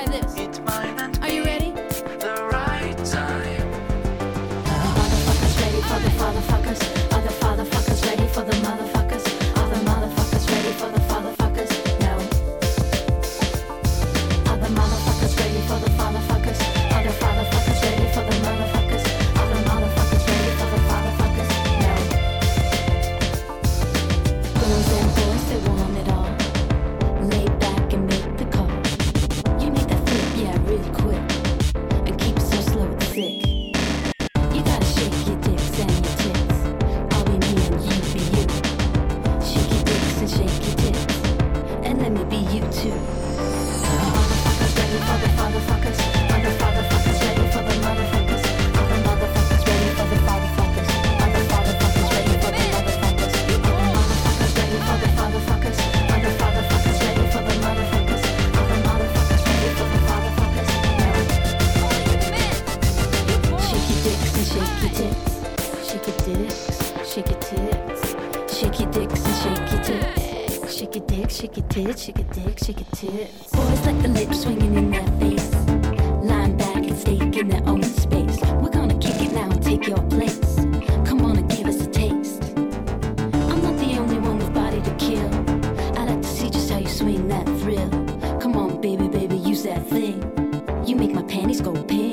try this. It might not Are you be ready? the right time. Motherfuckers ready for the fatherfuckers. Are the fatherfuckers ready for the motherfuckers? Are the motherfuckers ready for the fatherfuckers? No. Are the motherfuckers ready for the fatherfuckers? Are the fatherfuckers ready for the motherfuckers? Are the motherfuckers ready for the fatherfuckers? No. Girls and boys, they want it all. Lay back and make the call. You need that flip, yeah, really quick. And keep it so slow it's sick. You gotta shake your dicks and your tits. I'll be me and you be you. Shake your dicks and shake your tits. And let me be you too. Motherfuckers ready for the fatherfuckers. Are the fatherfuckers ready for the motherfuckers? Are the motherfuckers ready for the fatherfuckers? Are the fatherfuckers ready for the motherfuckers? Are the motherfuckers ready for the fatherfuckers? Are the fatherfuckers ready for the motherfuckers? Are the motherfuckers ready for the fatherfuckers? No. Shake your dicks and shake your tits. Shake your dicks, shake your tits. Shake your dicks and shake your tits. Shake your dick, shake your tits, shake your dick, shake your tits. Boys like the lips swinging in their face. Lying back and stake in their own space. We're gonna kick it now and take your place. Come on and give us a taste. I'm not the only one with body to kill. I like to see just how you swing that thrill. Come on, baby, baby, use that thing. You make my panties go pink.